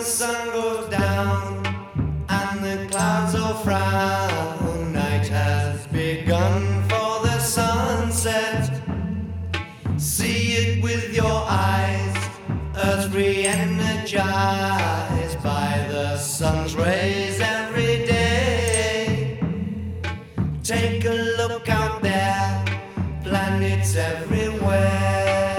sun goes down and the clouds all frown, night has begun for the sunset. See it with your eyes, earth re-energized by the sun's rays every day. Take a look out there, planets everywhere.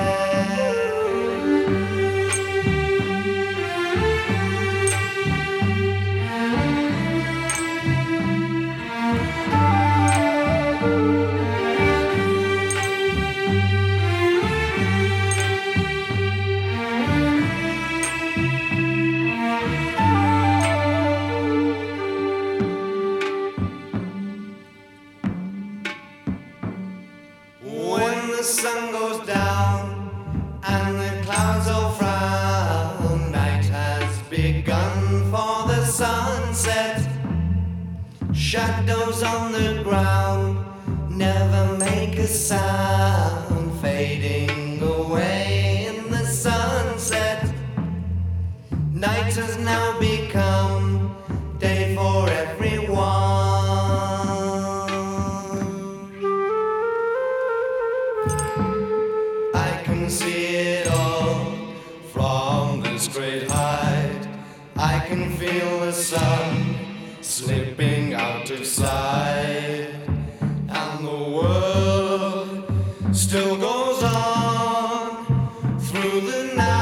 The sun goes down and the clouds all frown, night has begun for the sunset. Shadows on the ground never make a sound, fading away in the sunset. Night has now become day for everyone. I can see it all from this great height. I can feel the sun slipping out of sight, and the world still goes on through the night.